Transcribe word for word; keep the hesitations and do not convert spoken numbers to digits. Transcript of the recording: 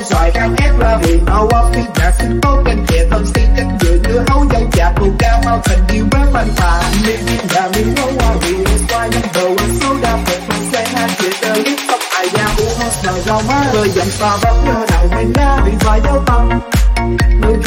xoài cam ép ra vị ao ấp phi nhà sinh tốt canh chè tâm si canh dừa dưa hấu dâu chạp bù cao mau thành yêu bán man phà miên miên gà miên ngô hoa vị xoài năm đầu ăn số đa một phần xe hai chuyện tơ lít tóc ai da u hot nở rau má rồi dặm xà bắp nhớ đạo hoành đá bị vài dấu tâm người